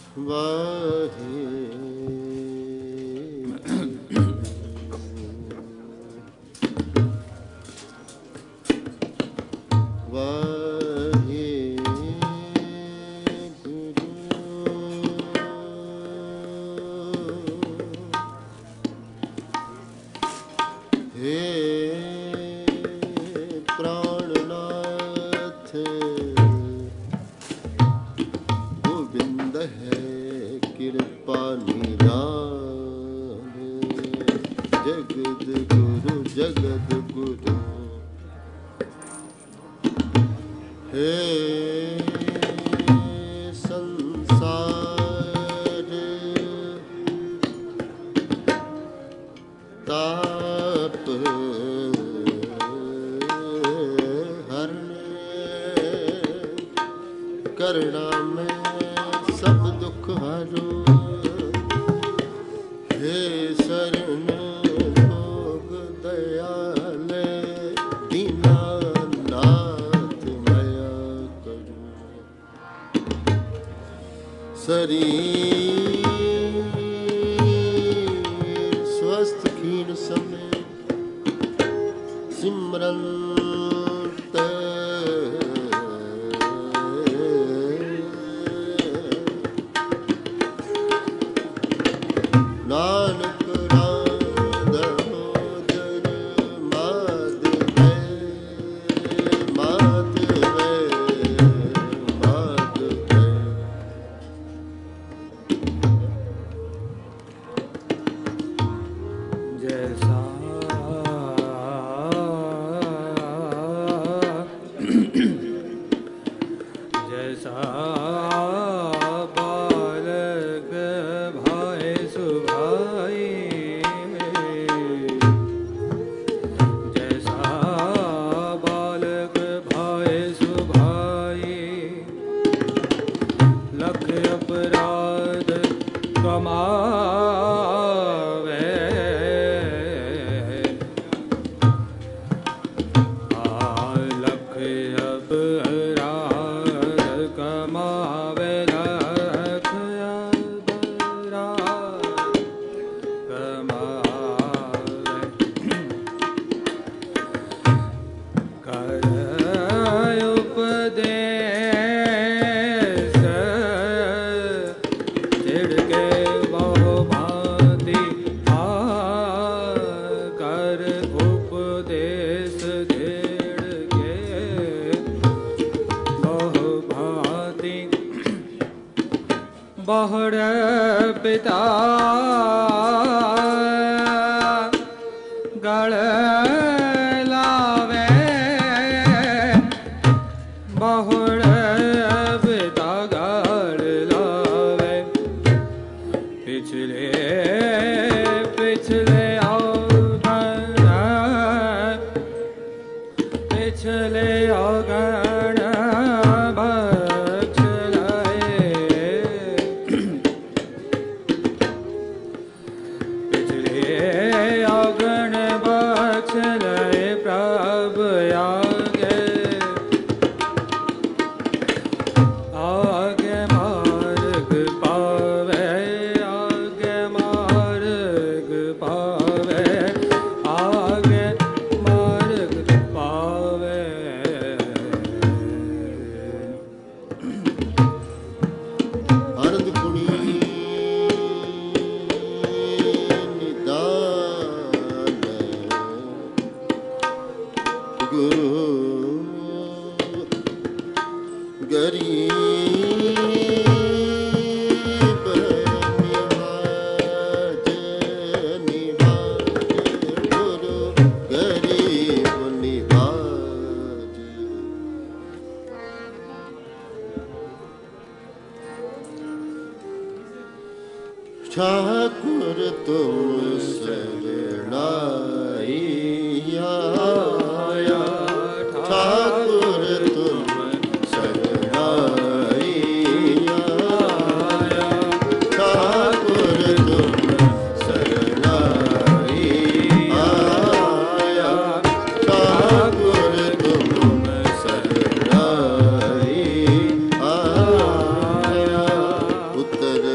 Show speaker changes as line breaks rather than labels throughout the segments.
उत्तर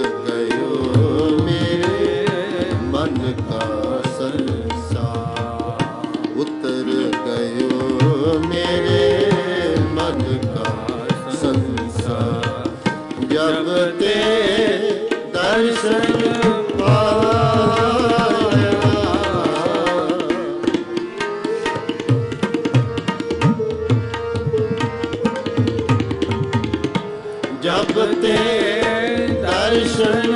जब ते दर्शन पाया, जब ते दर्शन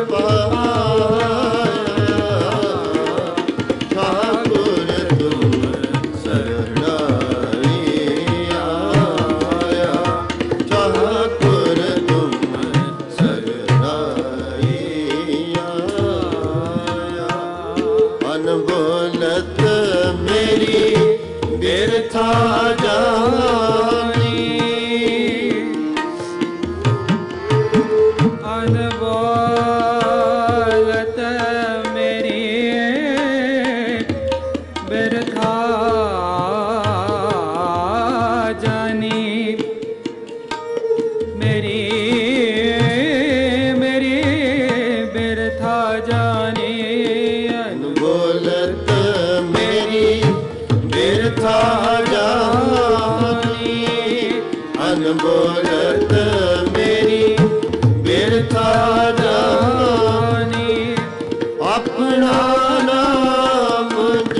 बोलत मेरी बिरथा जानी, अपना नाम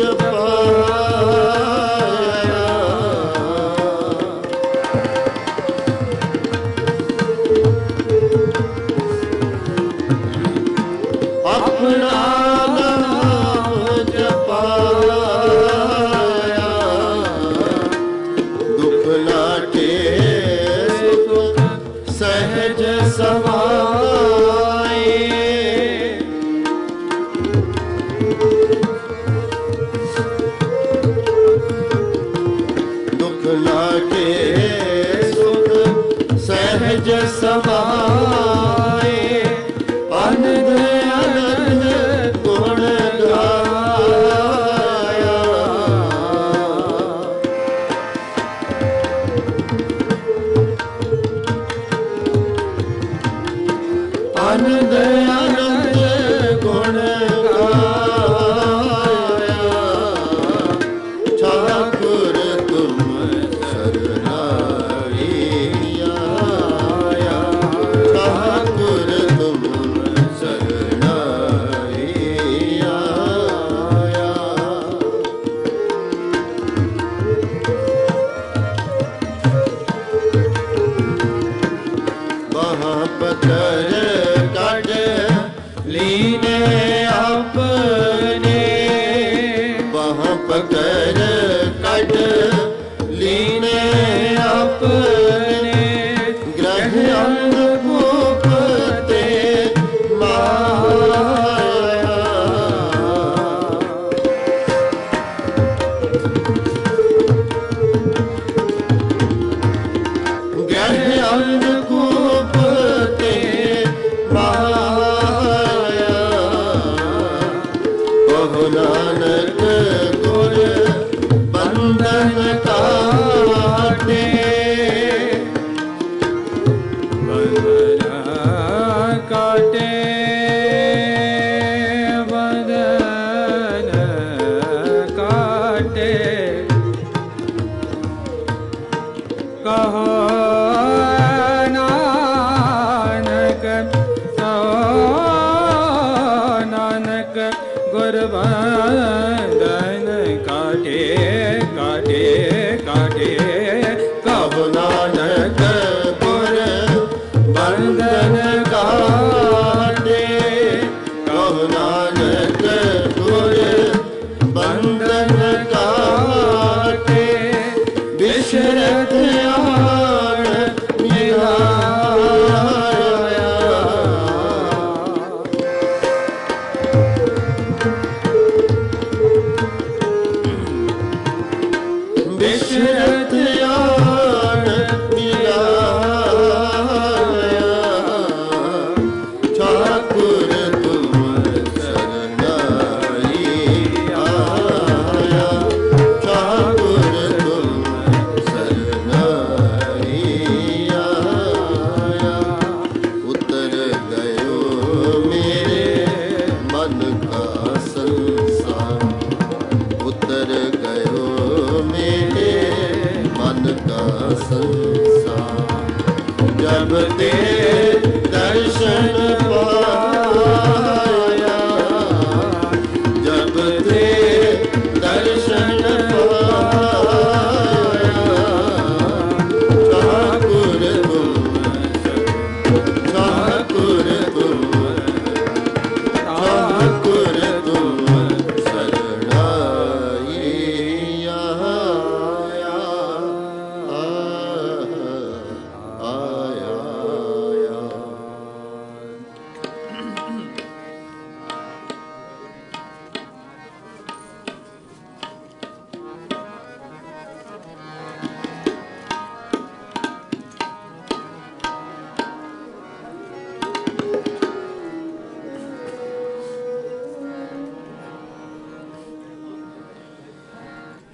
जपाया, अपना नाम जपाया, दुख लाटे सहज समाए, दुख लाटे सुख सहज समाए, आनंद आनंद गुण गाया, आनंद आनंद गुण गाया, ठाकुर तुम शरणाई आया, ठाकुर तुम शरणाई आया, वहाँ पकड़ लीने अपने, वहाँ पकड़ कट लीने अपने, ग्रह अंगूप ते माया, ग्रह अंगूप ते माया, कहो नानक गुर बंधन काटे, बंधन काटे, बंधन काटे, कहो गुर बंधन काटे, काटे, काटे, कहो नानक गुर बंधन काटे, कहो नानक गुर बंधन काटे, बिसरत आन निहाया, बिसरत आन मिलाया,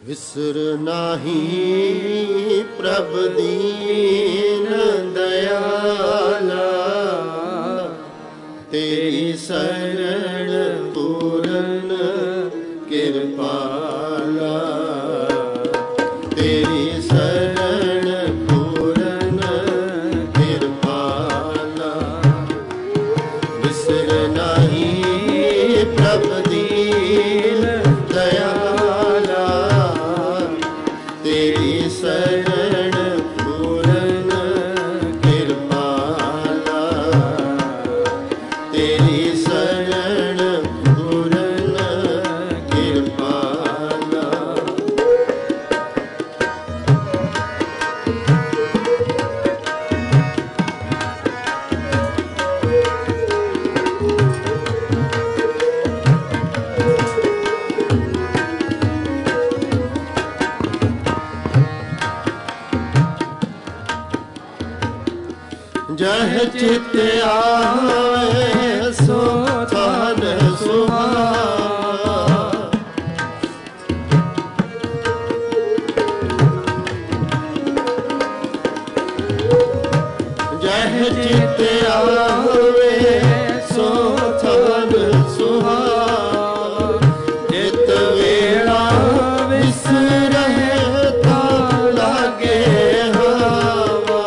विसर नाही प्रभ दीन दयाला, तेरी शरण पूरन कृपाला, तेरी शरण पूरन कृपाला। विसर नाही प्रभ दीन दयाला, तेरी शरण पूरन कृपाला, तेरी शरण पूरन कृपाला। जह चित आवे सो थान सुहावा, जह चित आवे सो थान सुहावा, जित वेला विसरहे ता लागे हवा।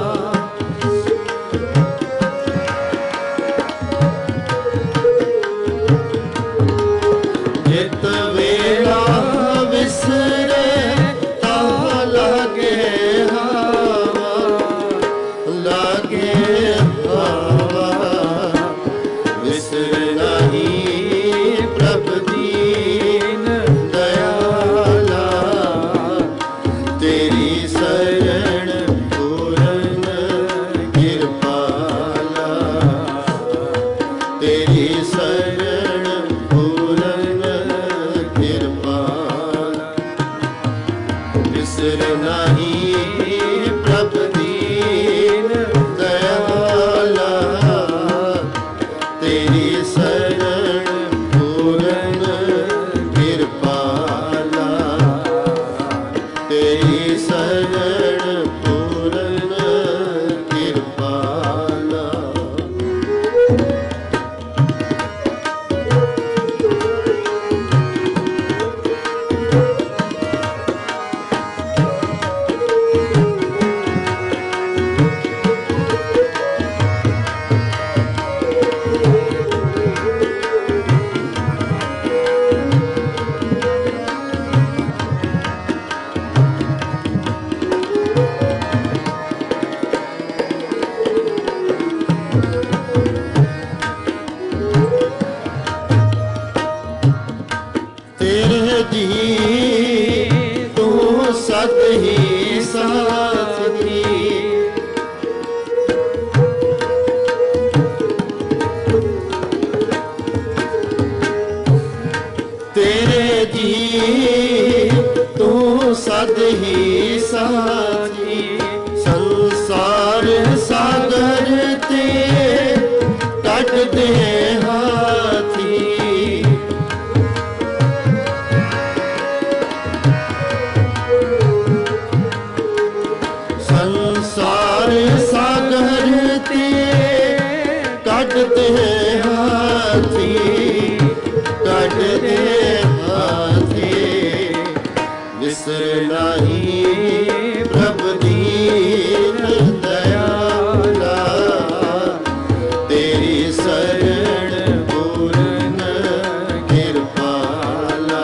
जित वेला विसरे ता लागे हवा, लागे हवा। विसर नहीं प्रभ दीन दयाला, तेरी शरण पूरन कृपाला, तेरी शरण पूरन कृपाला। विसर नहीं प्रभ दीन दयाला, तेरी शरण पूरन कृपाला, तेरी शरण पूरन कृपाला। तेरे जी तू सत ही साथी, तेरे जी तू सत ही साथी। संसार सागर ते तट दे हाथी, संसार सागर ते काटते हाथी, काटते हाथी। विसर नहीं प्रभ दीन दयाला, तेरी शरण पूरन कृपाला,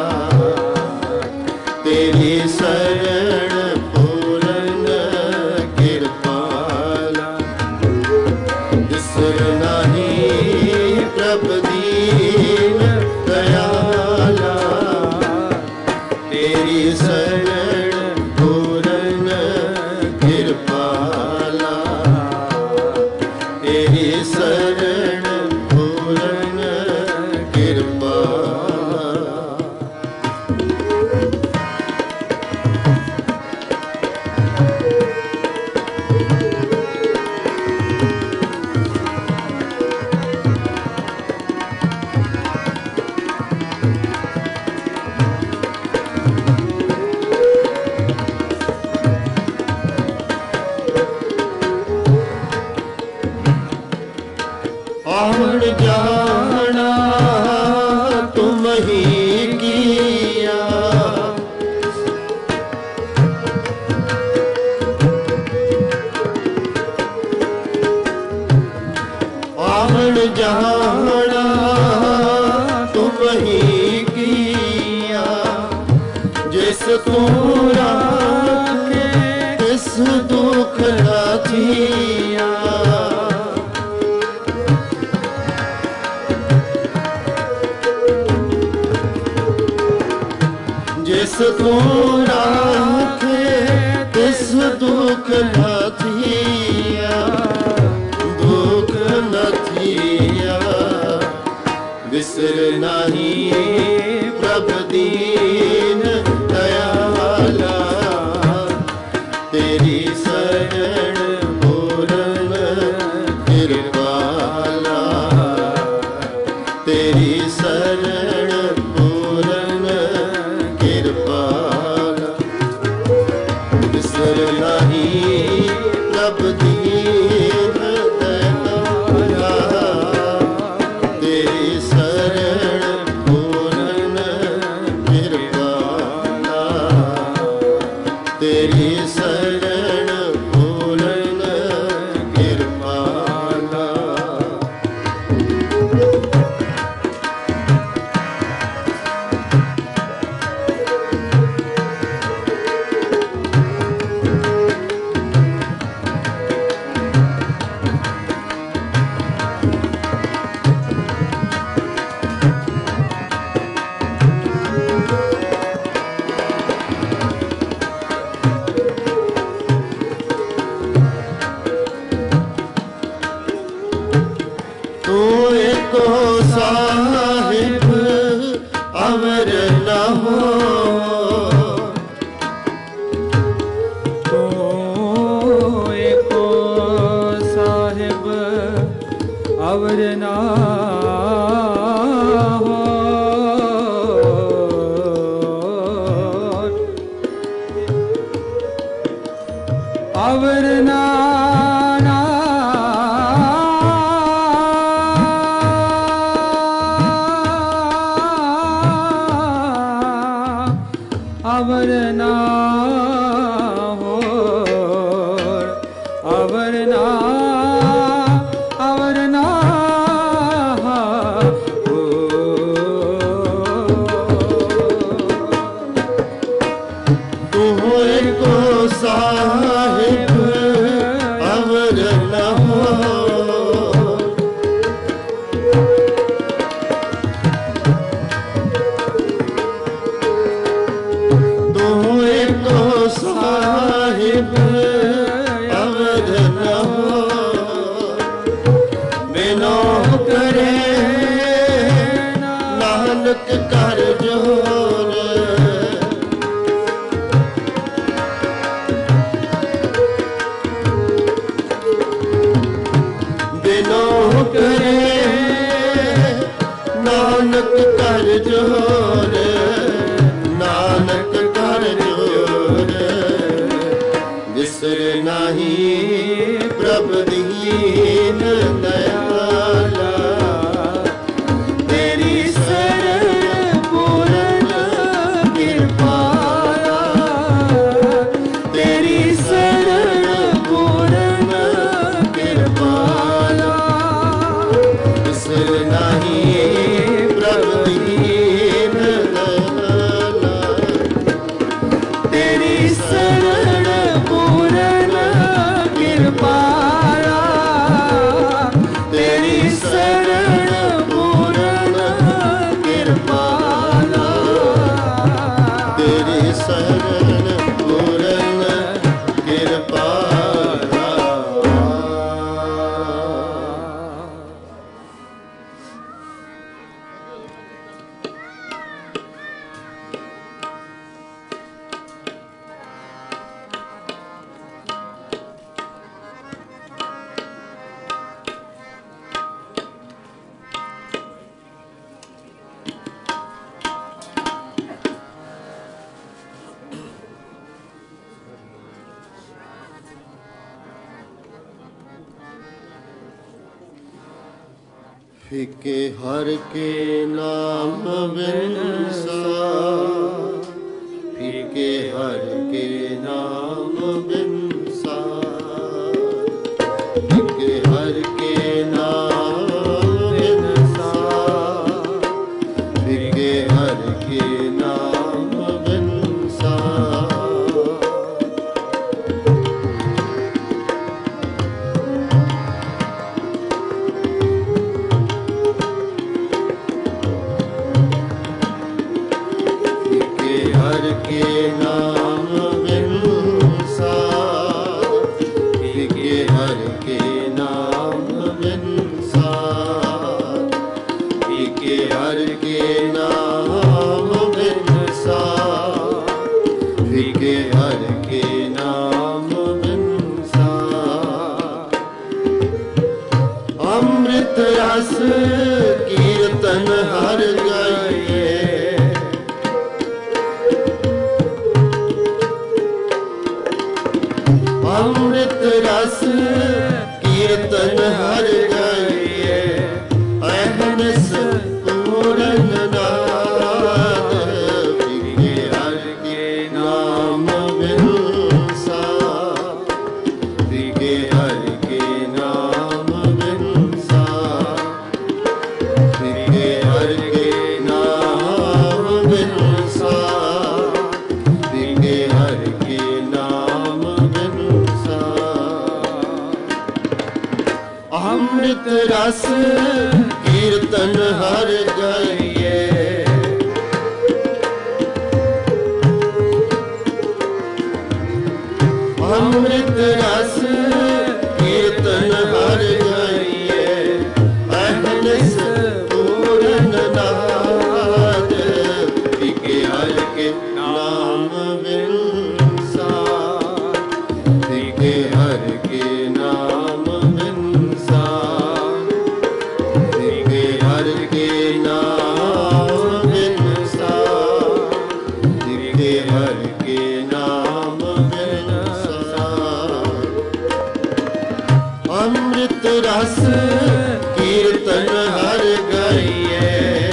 तेरी शरण पूरन कृपाला। विसर नहीं प्रभ दीन दयाला, तेरी शरण पूरन कृपाला, तेरी शरण पूरन कृपाला। आवण जाना तुम ही किया, आवण जाना तुम ही किया, जिस तू राखे तिस दुख न थिया, जिस तू राखे तिस दुख न थिया, दुख न थिया। विसर नहीं प्रभ दीन दयाला, तेरी शरण पूरन कृपाला, तेरी शरण पूरन कृपाला। विसर नहीं प्रभ दीन दयाला, तेरी शरण पूरन कृपाला, तेरी शरण पूरन कृपाला। तू एको साहिब अवर न हो,
तो एको साहिब अवर ना हो, अवर ना अवर ना हो, अवर ना, अवर ना हो।
तू एको साहिब अवर न हो, साहिब अवध न हो, बिनो करे नानक कर जोर, बिनो करे नानक कर जोर, नानक कर जोर। विसर नहीं प्रभ दीन दयाला, तेरी शरण पूरन कृपाला, तेरी शरण पूरन कृपाला। विसर नहीं प्रभ दीन दयाला, तेरी शरण पूरन कृपाला, फिके हर के नाम बिन सार, फिके हर के नाम बिन सार, फिके हर के नाम बिन सार, फिके हर के नाम बिन सार। हर के नाम बिन सार, फिके हर के नाम बिन सार, फिके हर के नाम बिन सार, फिके हर के नाम बिन सार। अमृत रस कीर्तन हर गाइए, अमृत रस कीर्तन हर गाइए, अहनस पूरन नाद, फिके हर के नाम बिन सार, फिके हर के नाम बिन सार, फिके हर के नाम बिन सार, फिके हर के नाम बिन सार। अमृत रस कीर्तन हर गाइए, अमृत रस कीर्तन हर गाइए, अहनस पूरन नाद, फिके हर के नाम बिन सार, फिके हर के नाम बिन सार, फिके हर के नाम बिन सार, फिके हर के नाम बिन सार। अमृत रस कीर्तन हर गाइए,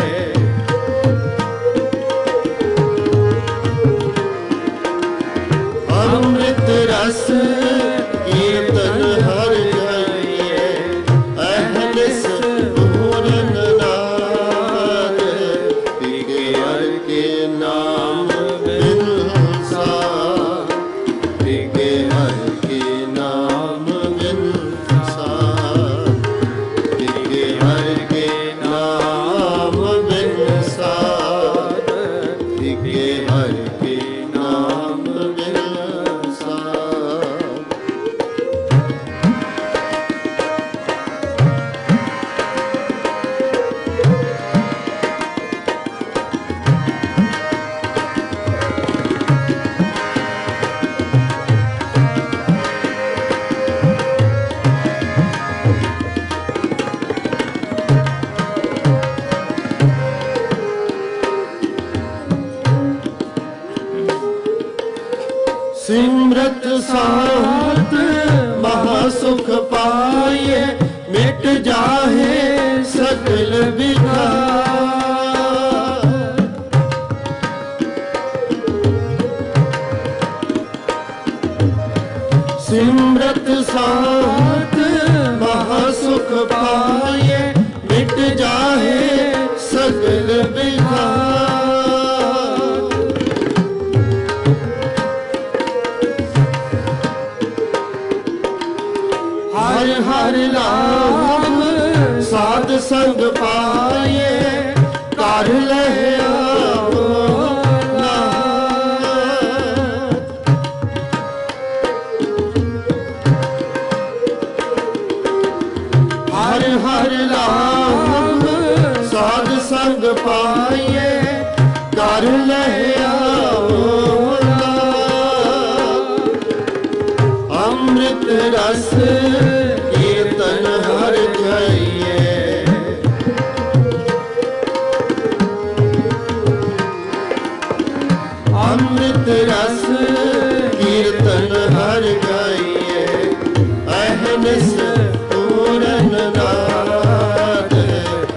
अमृत रस कीर्तन हर गाइए, अहनस पूरन नाद, फिके हर के नाम बिन सार, फिके हर के नाम बिन सार, फिके हर के नाम बिन सार, फिके हर के नाम बिन सार। सिमरत साथ महासुख पाए, मिट जाहे सकल विकार। सिमरत साथ महासुख पाए, मिट जाहे सकल विकार। हर हर नाम साध संग पाए, कर लहे आओ नाथ। हर हर नाम साध संग पाए, कर लहे आओ नाथ। अमृत रस कीर्तन हर गाइए, अमृत रस कीर्तन हर गाइए, अहनस पूरन नाद,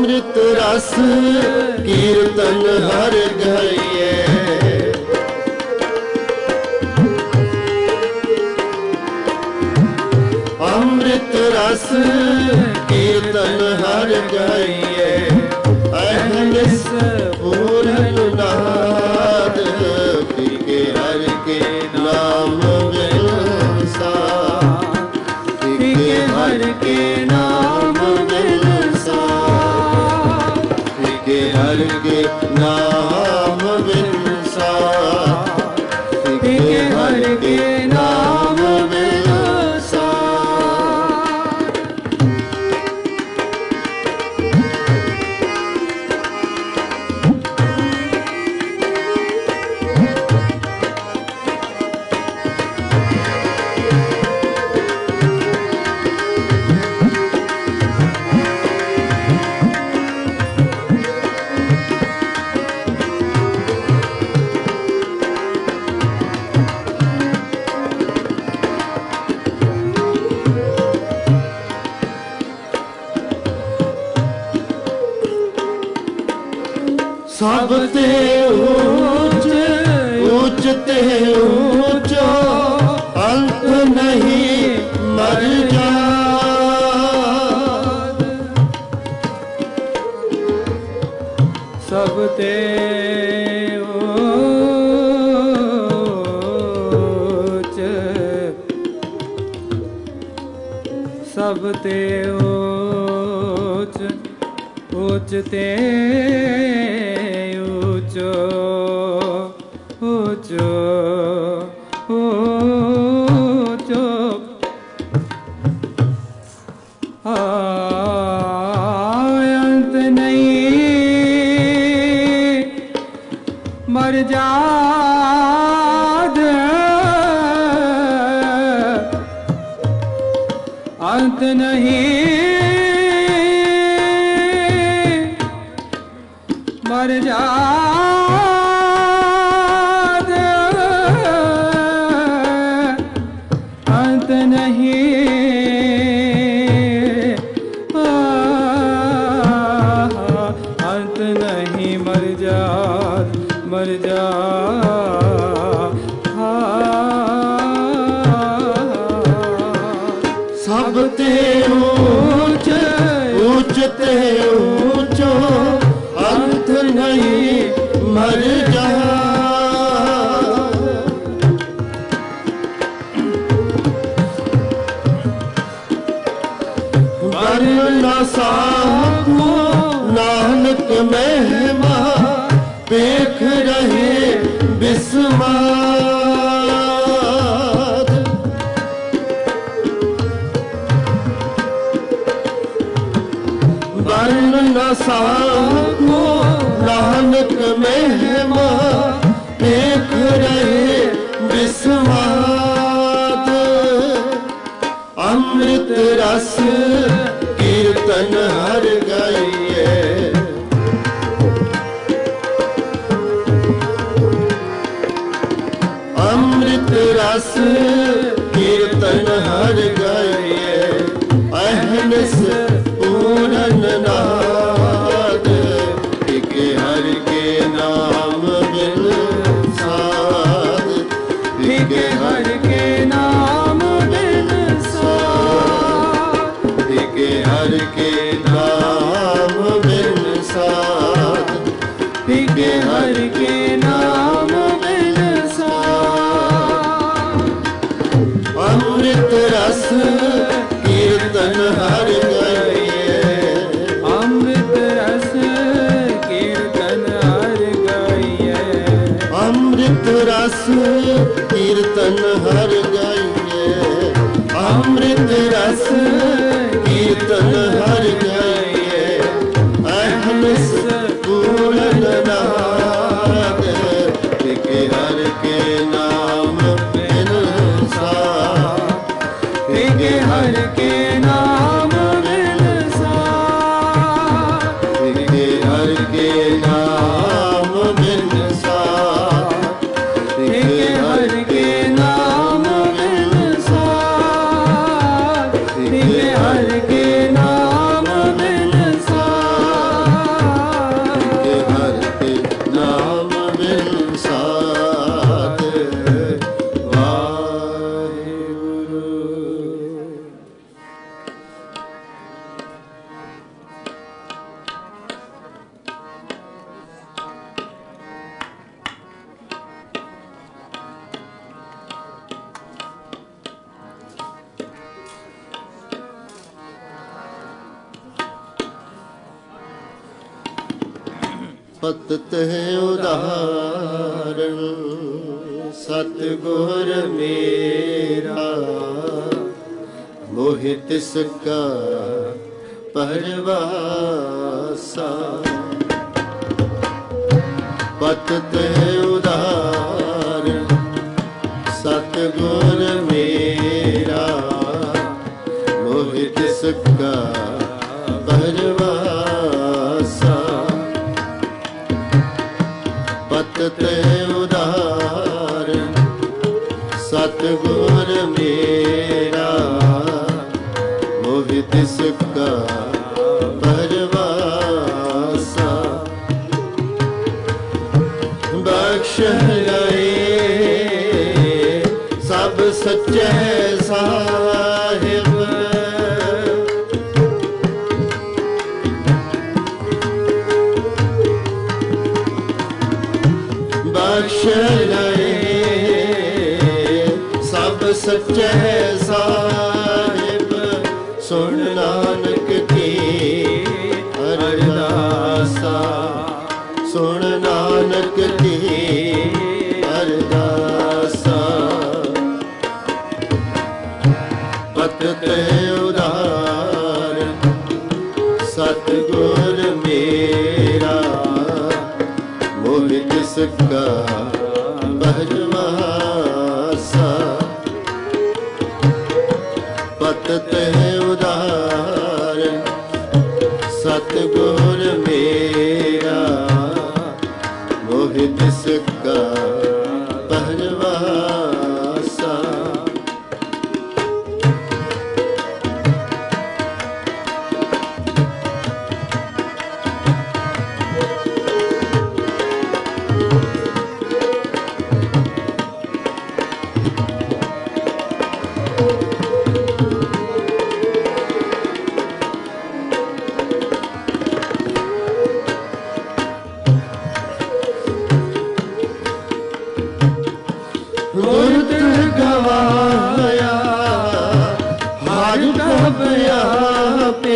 अमृत रस कीर्तन हर गाइए। अमृत रस कीर्तन हर गाइए। अहनिस पूरन नाद के हर के नाम बिलसा, के हर के नाम बिलसा, के हर के नाम बिलसा, के हर के नाम बिलसा। सब ते ऊंच ऊंच ते ऊंचो अंत नहीं मर जात।
सब ते ऊंच, सब ते ऊंच ऊंच ते ऊंचो ऊंचो ऊंचो अंत नहीं मर जात। अंत नहीं मर जात। अंत नहीं अंत नहीं मर जात, मर जात।
सब ते ऊंच ऊंच ते ऊंचो अंत नहीं मर जात। वर्ण साहू नानक महिमा देख रहे बिस्माद। वर्ण साहू नानक महिमा देख रहे बिस्माद। अमृत रस कीर्तन हर गाइए। अमृत रस कीर्तन हर गाइए। अहनिस पूरन नाद के हर के नाम बिलसाद, के हर के नाम बिलसाद, के हर के नाम बिलसाद, के हर के नाम बिलसाद। अमृत रस कीर्तन हर गाइए।
अमृत रस कीर्तन हर गाइए।
अमृत रस कीर्तन हर गाइए। अमृत रस कीर्तन हर गाइए। अहनिस पूरन नाद के हर के नाम बिलसाद, के हर के नाम बिलसाद, के हर के नाम बिलसाद, के हर के नाम बिलसाद, के हर के नाम बिलसाद। ਪਤ ਤੇ ਉਦਾਹਰਨ ਸਤਿਗੁਰ ਮੇਰਾ, ਮੋਹਿ ਤਿਸ ਕਾ ਪਰਵਾਸਾ। ਪਤ ਤੇ ਉਦਾਹਰਨ ਸਤਿਗੁਰ ਮੇਰਾ, ਮੋਹਿ ਤਿਸ ਕਾ ਪਰਵਾਸਾ। ਪਤ ਤੇ ਉਦਾਹਰਨ ਸਤਿਗੁਰ ਮੇਰਾ, ਮੋਹਿ ਤਿਸ ਕਾ ਪਰਵਾਸਾ। ਬਖਸ਼ ਲਏ ਸਭ ਸੱਚੇ ਸਾਹਿਬ, ਬਖਸ਼ ਲਏ ਸਭ ਸੱਚੇ ਸਾਹਿਬ। ਸੁਣ ਨਾਨਕ ਕੀ ਅਰਦਾਸਾ, ਸੁਣ ਨਾਨਕ ਕੀ ਅਰਦਾਸਾ। ਪਤ ਤੇ ਉਦਾਹਰਨ ਸਤਿਗੁਰ ਮੇਰਾ, ਮੋਹਿ ਤਿਸ ਕਾ ਪਰਵਾਸਾ। ਪਤ ਤੇ ਉਦਾਹਰਨ ਸਤਿਗੁਰ ਮੇਰਾ, ਮੋਹਿ ਤਿਸ ਕਾ ਪਰਵਾਸਾ। ਗੁਰਤ ਗਵਾਇਆ ਹਰ ਪ੍ਰਭ ਆਪੇ,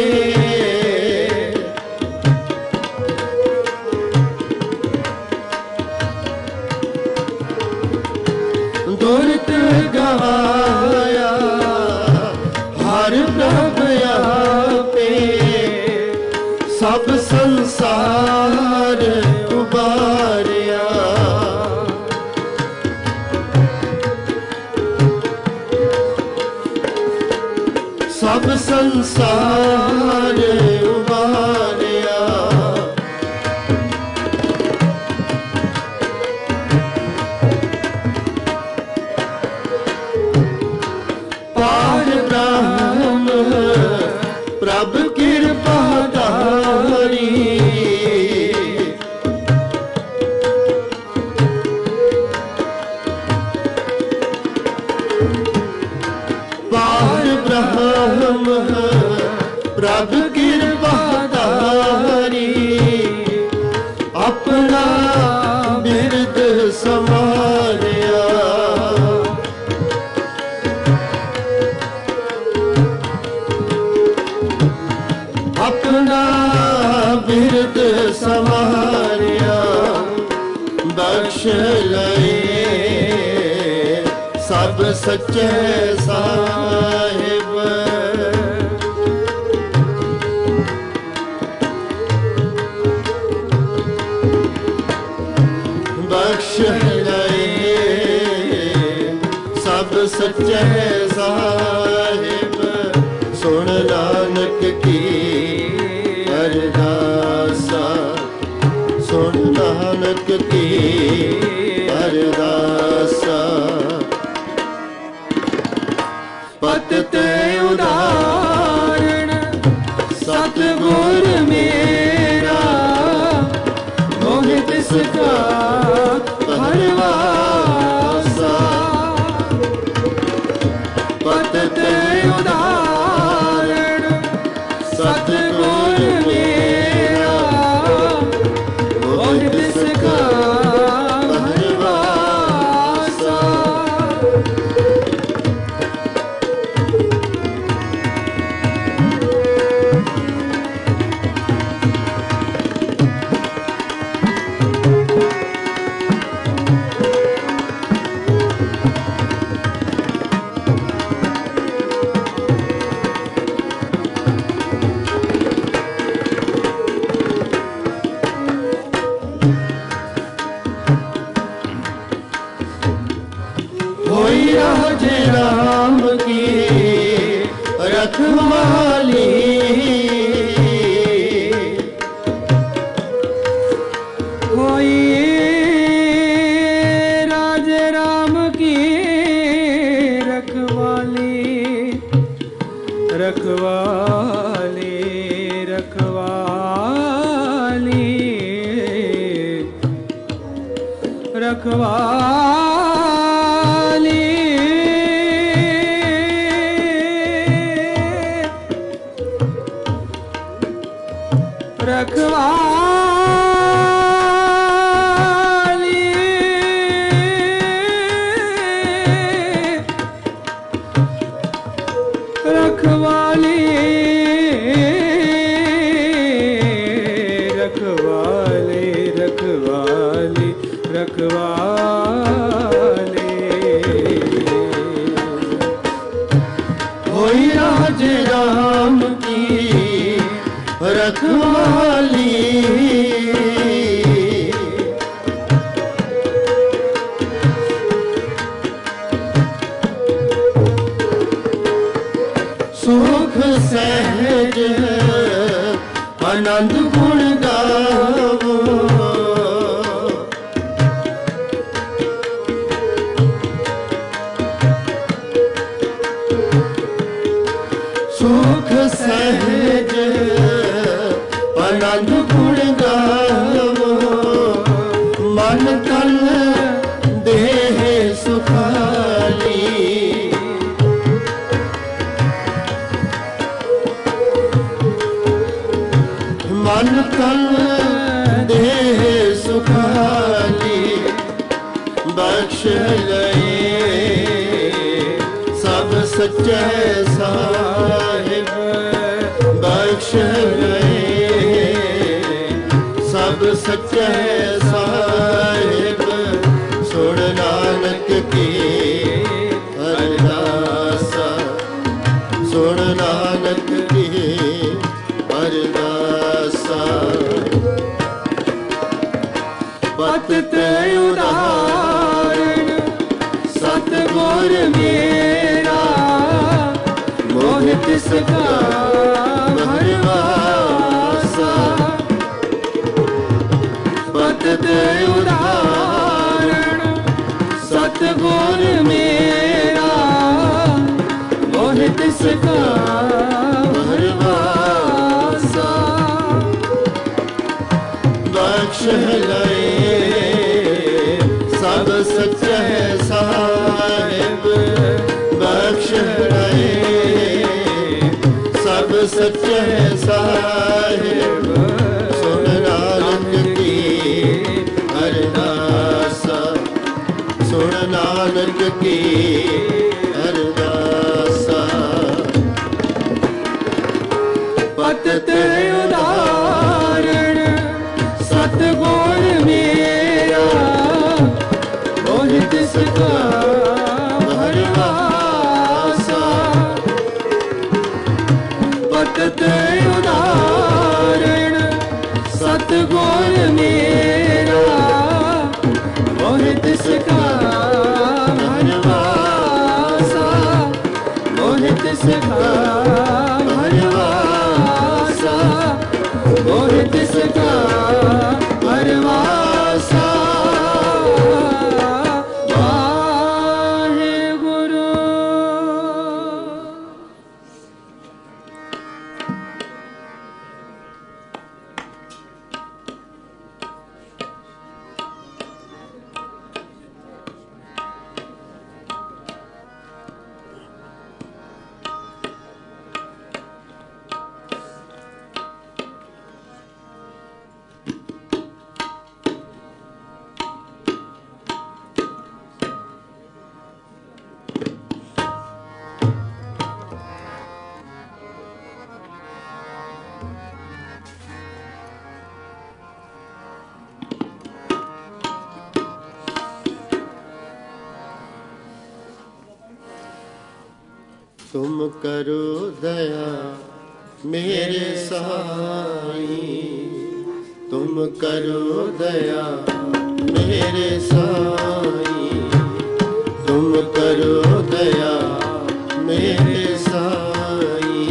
ਗੁਰਤ ਗਵਾਇਆ ਹਰ ਪ੍ਰਭ ਆਪੇ। ਸਭ ਸੰਸਾਰ ਉਬਾਰਿਆ, ਸਭ ਸੰਸਾਰ ਉਬਾਰਿਆ। ਪਾਰ ਬ੍ਰਹਮ ਪ੍ਰਭ ਕਿਰਪਾ ਧਾਰੀ, ਪਾਰ ਬ੍ਰਹਮ ਪ੍ਰਭ ਕਿਰਪਾ ਧਾਰੀ। ਆਪਣਾ ਬਿਰਦ ਸਮਾਰਿਆ, ਆਪਣਾ ਬਿਰਦ ਸਮਾਰਿਆ। ਬਖਸ਼ ਲਏ ਸਭ ਸੱਚੇ ਸਾਹਿਬ, ਬਖਸ਼ ਲਏ ਸਭ ਸੱਚੇ ਸਾਹਿਬ। ਸੁਣ ਨਾਨਕ ਕੀ ਅਰਦਾਸਾ, ਸੁਣ ਨਾਨਕ ਕੀ ਅਰਦਾਸਾ। ਪਤ रखवाली
होई राज राम की रखवाली रखवाली रखवाली रखवाली रखवाली रखवाली रखवाली रखवाली रखवाली
होई राज राम की रखवाली सुख सहज आनंद गुण गावो सुख सहज आनंद गुण गावो मन तन देह सुखाली मन तन देह सुखाली बख्श लए सब सच्चे साहिब बख्श लए सब सच्चे साहिब सुन नानक की अरदासा सुन नानक की अरदासा
पत ते उदाहरण सतगुर मेरा मोह तिसका भरवासा पत ते उदाहरण सतगुर मेरा मोह तिसका भरवासा
बख्श लए सब सच्चे साहिब बख्श लए सब सच्चे साहिब सुन नानक की अरदासा सुन नानक की अरदासा
पत ते उदाहरण सतगुर मेरा मोह तिसका भरवासा पत ते उदाहरण सतगुर मेरा मोह तिसका भरवासा मोह तिसका भरवासा मोह तिसका भरवासा वाहेगुरु।
तुम करो दया मेरे साईं, तुम करो दया मेरे साईं, तुम करो दया मेरे साईं।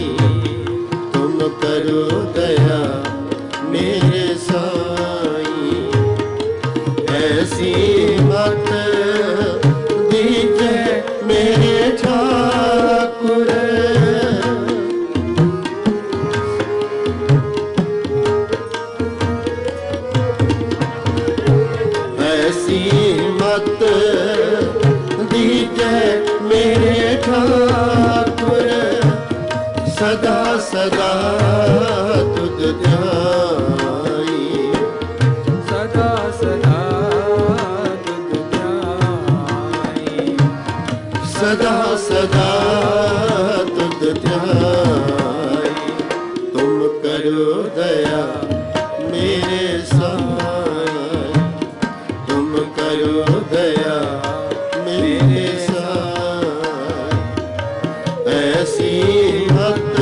सदा सदा तुझ ध्याई,
सदा सदा तुझ ध्याई,
सदा सदा तुझ ध्याई। तुम करो दया मेरे साई, तुम करो दया मेरे साई। ऐसी मत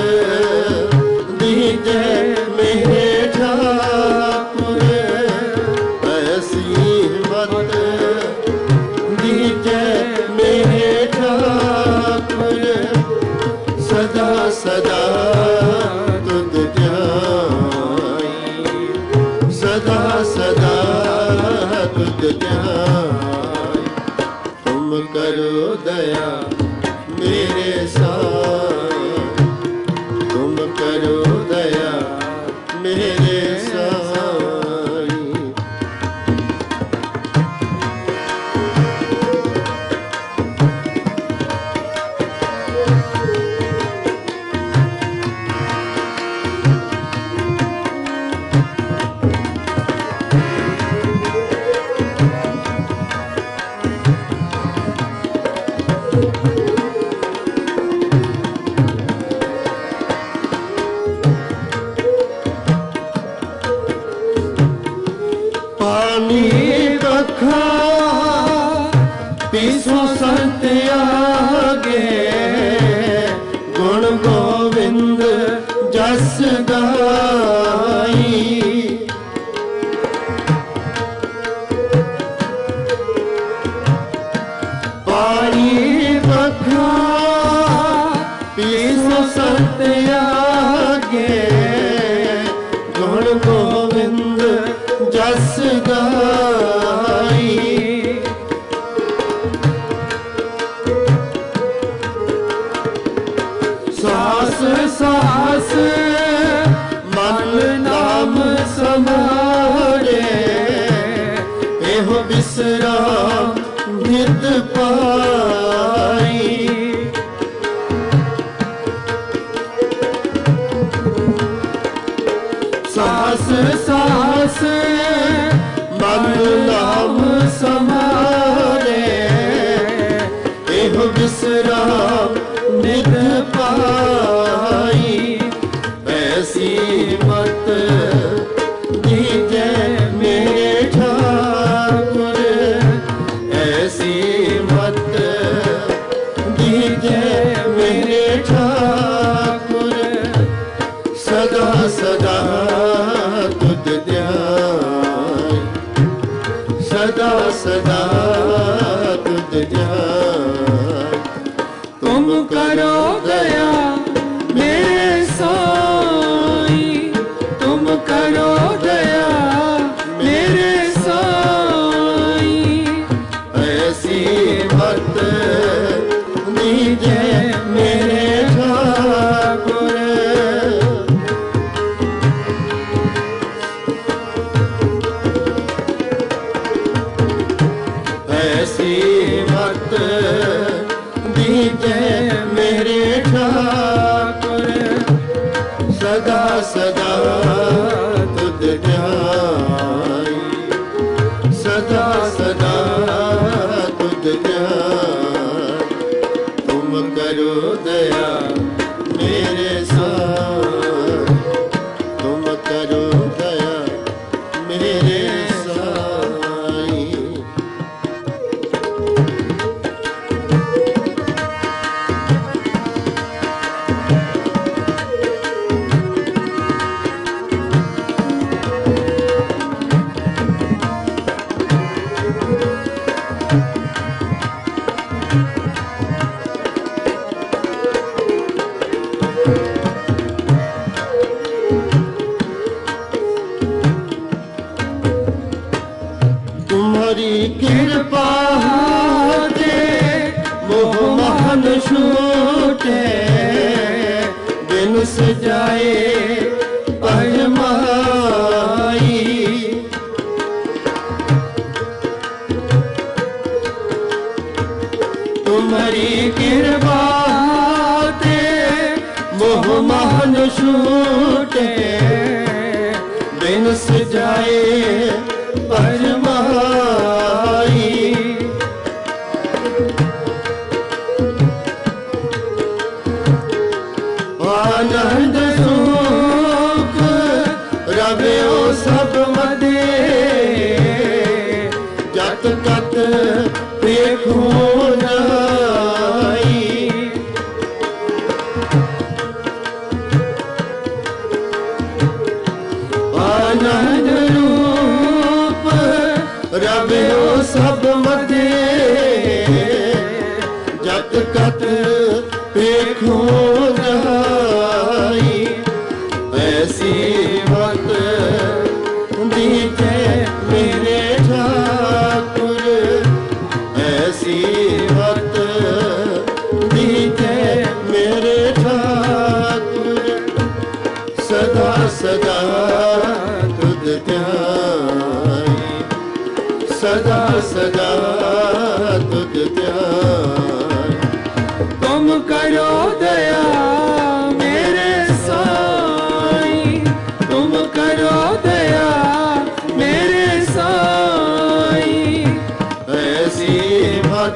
दीजे मेरे ठाकुर, ऐसी मत दीजे मेरे ठाकुर। सदा सदा तुझ ध्याई, सदा सदा तुझ ध्याई। तुम करो दया मेरे साई, तुम करो दया मेरे साई। पानी कखा पीसो संत आगे, गुण गोविंद जस गाई। पानी कखा पीसो संत आगे, गुण गोविंद जस गाई। सास सास मन नाम समारे, एहो विश्राम नित पाई। सास सास मन नाम समारे, एहो विश्राम नित पाई। ऐसी मत दीजे मेरे ठाकुर, ऐसी मत दीजे मेरे ठाकुर। सदा सदा तुझ ध्याई, सदा सदा तुझ ध्याई।
तुम करो दया मेरे साई, तुम करो दया मेरे साई।
ऐसी मत दीजे मेरे ठाकुर, ऐसी मत दीजे मेरे ठाकुर। सदा सदा तुझ ध्याई, सदा सदा तुझ ध्याई। तुम करो दया मेरे साई, तुम करो दया मेरे साई। तुम्हारी कृपा दे मोह महल छूटे, बिन सजाए पहमाई। तुम्हारी कृपा दे मोह मान छूटे बिन सजाए परमाई। आनंद सुख रव्यो सब मदे जत कत देखो नाई। आनंद रूप रव्यो सब मदे जत कत देखो नाई। ऐसी मत दीजे मेरे ठाकुर, ऐसी मत दीजे मेरे ठाकुर। सदा सदा तुझ ध्याई, सदा सदा तुझ ध्याई।
तुम करो दया मेरे साईं, तुम करो दया मेरे साईं।
ऐसी मत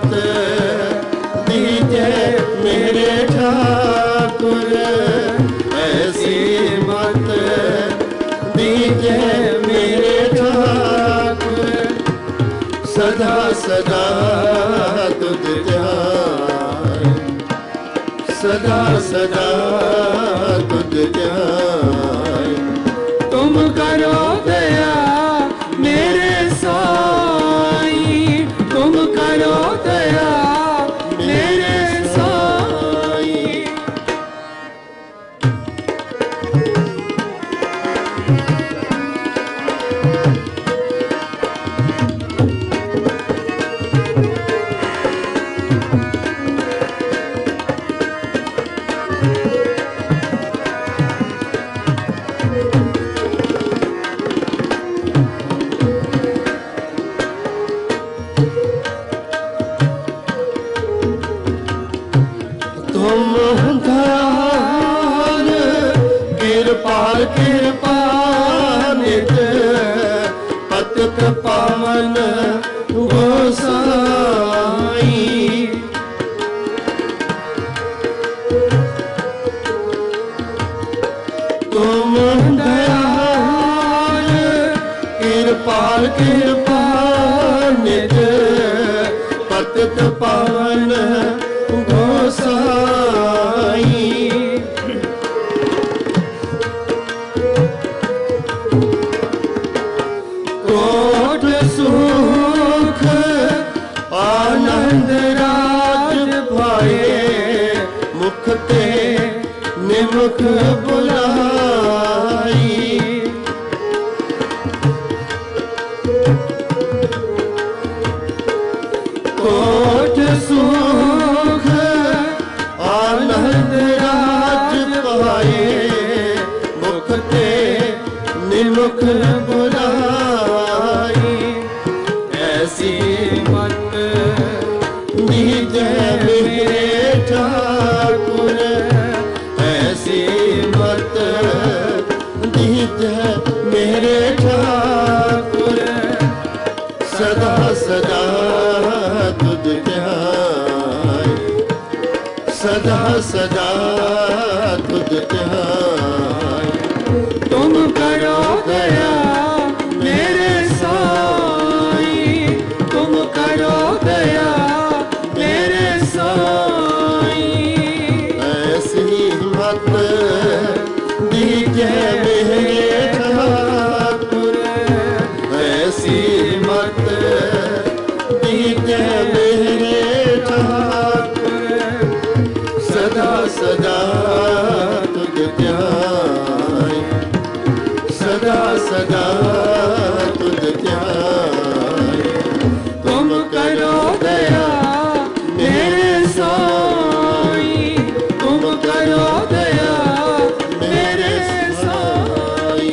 दीजे मेरे ठाकुर, ऐसी मत दीजे मेरे ठाकुर। सदा सदा तुझ ध्याई, सदा सदा तुझ ध्याई।
तुम करो दया मेरे साईं, तुम करो दया मेरे साईं।
तुम दयाल कृपाल कृपानित पतित पावन गोसाई। तुम दयाल कृपाल कृपानित पतित पावन गोसाई। कोट सुख आनंद राज पाए मुख ते निमुख बुलाई। कोट सुख आनंद राज पाए मुख ते निमुख बुलाई। ऐसी मत दीजे मेरे ठाकुर, ऐसी मत दीजे मेरे ठाकुर। सदा सदा तुझ ध्याई, सदा सदा तुझ ध्याई।
तुम करो दया मेरे साईं, तुम करो दया मेरे साईं।
ऐसी मत दीजे मेरे ठाकुर, ऐसी मत दीजे मेरे ठाकुर। सदा सदा तुझ ध्याई, सदा सदा तुझ ध्याई।
तुम करो दया मेरे साईं, तुम करो दया मेरे साईं।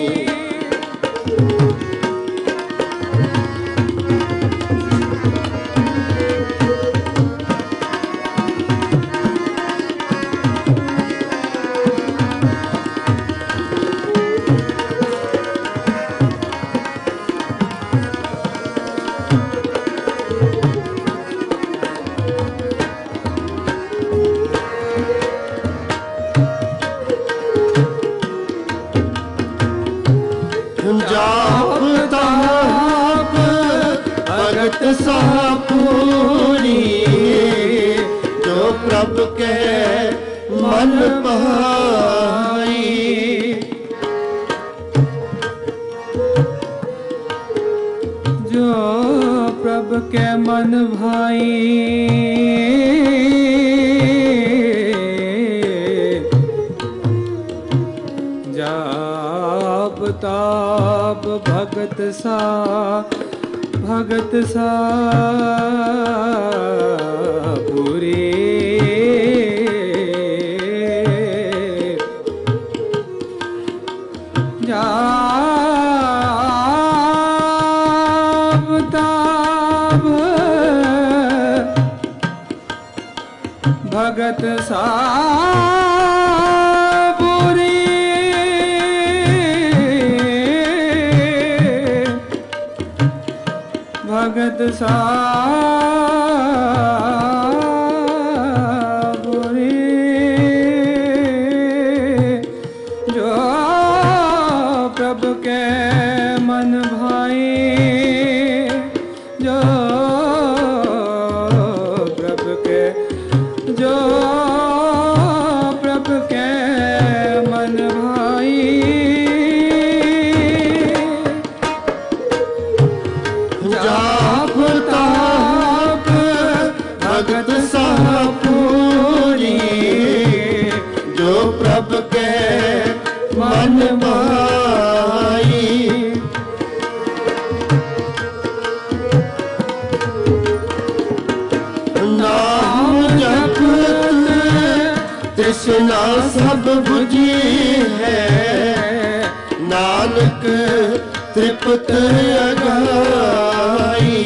सा पूरी जो प्रभु के मन भाई।
जो प्रभु के मन भाई जाप ताप भगत सा पूरी। जाप ताप भगत सा भगत सा पूरी। जो प्रभु के मन भाई जो प्रभु के मन भाई।
जाप ताप भगत सा पूरी जो प्रभु के मन भाई। नाम जपत तृष्णा सब बुझी है नानक तृप्त अगाई।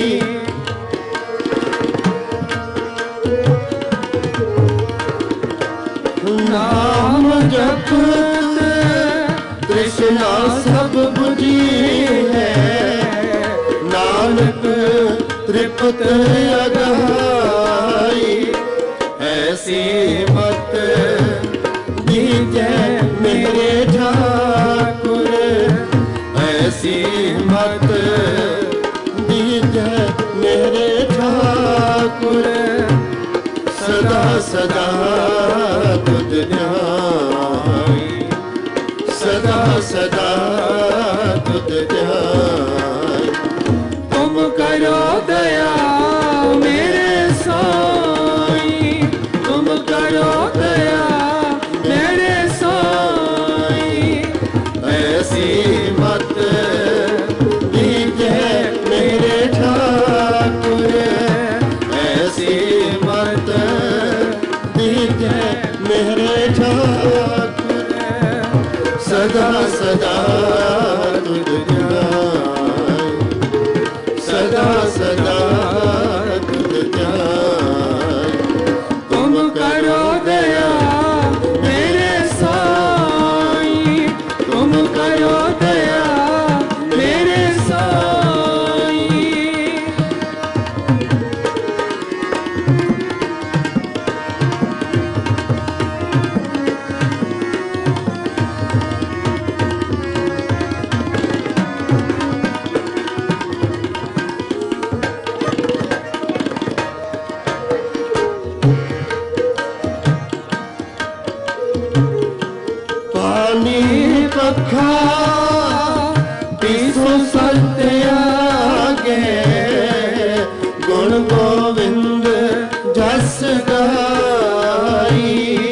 नाम जपत तृष्णा सब बुझी है नानक तृप्त अगाई। ऐसी मत दीजे मेरे ठाकुर ऐसी मत दीजे मेरे ठाकुर सदा सदा तुझ ध्यान सदा सदा तुझ ध्यान।
तुम करो दया मेरे साईं तुम करो दया मेरे साईं।
ऐसी मत दीजे मेरे ठाकुर ऐसी मत दीजे मेरे ठाकुर सदा सदा तुझ ध्यान सदा सदा तुझ ध्यान।
तुम करो दया मेरे साईं तुम करो दया मेरे साईं।
पानी पखा पीसो सत्य आगे गुण गोविंद जस गाई।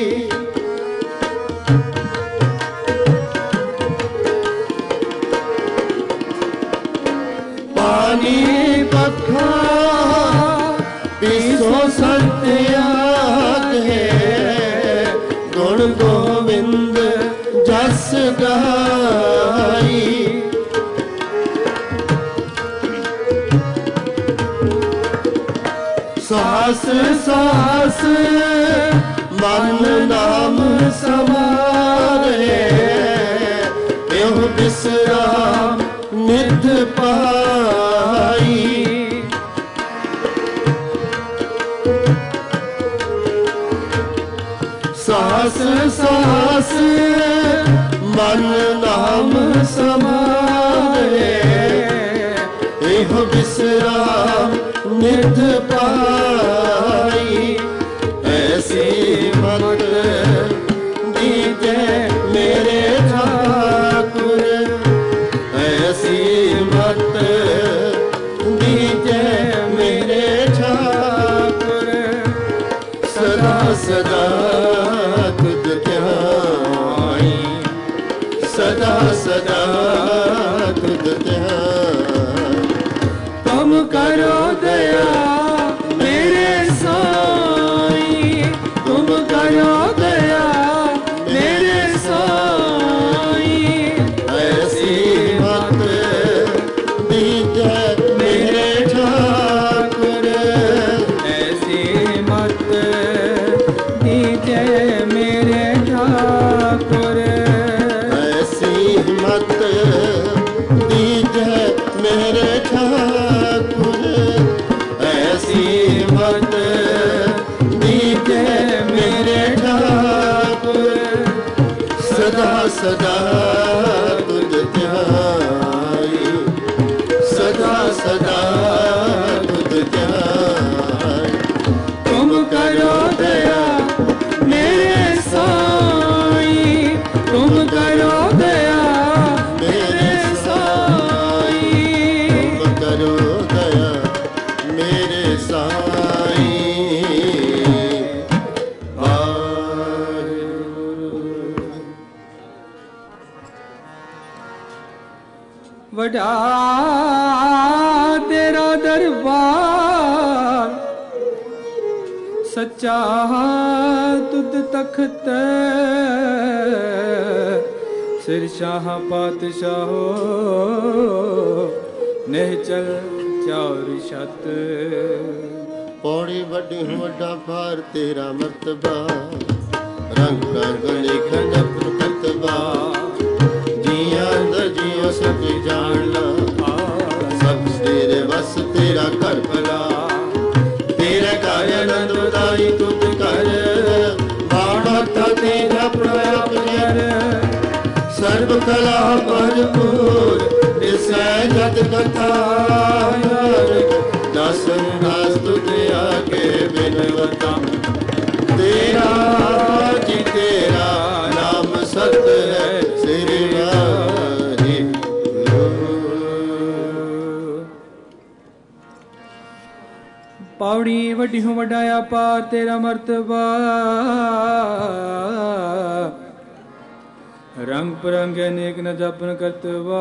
पानी पखा पीसो सत्य आगे गुण गोविंद जस गाई। सास सास मन नाम समारे एह विश्राम निध पाई। सास सास मन नाम समारे एह विश्राम निध पाई। ऐसी मत दीजे मेरे ठाकुर, ऐसी मत दीजे मेरे ठाकुर। सदा सदा तुझ ध्याई, सदा सदा तुझ ध्याई। तुम करो दया मेरे साईं, तुम करो दया मेरे साईं। ऐसी मत दीजे मेरे ठाकुर,
ऐसी मत दीजे मेरे ठाकुर।
ऐसी मत दीजे मेरे ठाकुर, ऐसी मत दीजे मेरे ठाकुर। सदा सदा तुझ ध्याई, सदा सदा तुझ ध्याई।
तुम करो दया मेरे साईं, तुम करो दया मेरे साईं।
तुम करो दया मेरे साईं।
वडा तेरा दरबार, सच्चा तुद तख्त। सिर शाह पातशाहो निहचल चार छत।
पौड़ी वड्डी हूँ वड्डा पार तेरा मर्तबा, रंग का गले खंडप करतबा। जिया अंदर जियो सब जान ला, सब तेरे बस तेरा कर भला। तेरे कार्य आनंद उदाई तुझ कर, बाणा था तेरा प्रयाप कर। सर्व कला भरपूर दिसै जत कथा, दासन दास तुझे आगे बिनवता। तेरा जी तेरा नाम सत है श्री वाहे गुरु।
पौड़ी वड्डी हूँ वड्डाया पार तेरा मर्तबा, रंग परंग अनेक न जपन करतबा।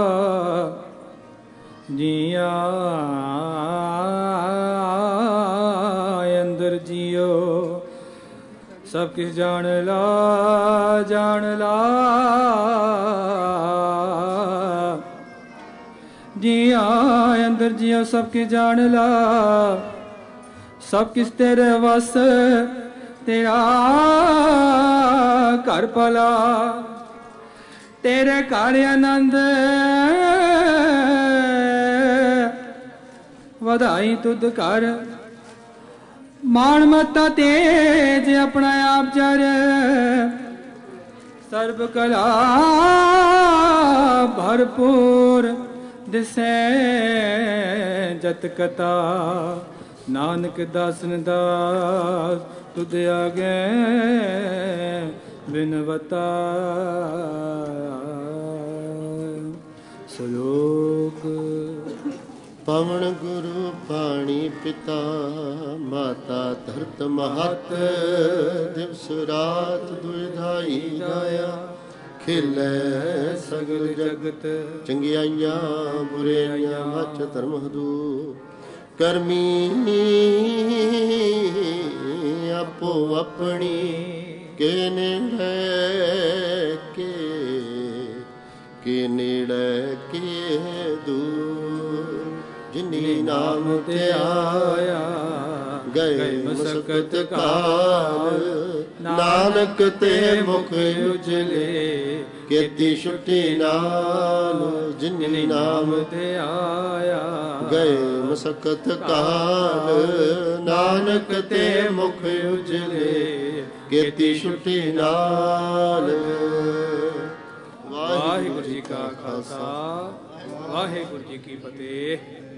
जिया अंदर जियो सब किस जान ला, जान ला। जिया अंदर जियो सब किस जान ला, सब किस तेरे वस तेरा घर भला। तेरे घर आनंद ਵਧਾਈ ਤੁਧ ਕਰ। ਮਾਣ ਮਤਾ ਤੇਜ ਆਪਣਾ ਆਪ ਚਰ, ਸਰਬ ਕਲਾ ਭਰਪੂਰ ਦਿਸੈ ਜਤ ਕਥਾ। ਨਾਨਕ ਦਾਸਨ ਦਾਸ ਤੁਧ ਆਗੇ ਬਿਨਵਤਾ। ਸਲੋਕ
पवन गुरु पाणी पिता, माता धरत महत। दिवस रात दुधाई दाया, खिलै सगल जगत। चंगियाइयां बुराइयां मच धर्म हदू, करमी आपो अपनी। के नेड़े के नेड़े के दूर। जिनी नाम ते आया गए मसकत काल, नानक ते मुख उजले केती छुट्टी नाल। जिनी नाम ते आया गए मसकत काल, नानक ते मुख उजले केती छुट्टी नाल।
वाहिगुरु जी का खालसा, वाहिगुरु जी की फतेह।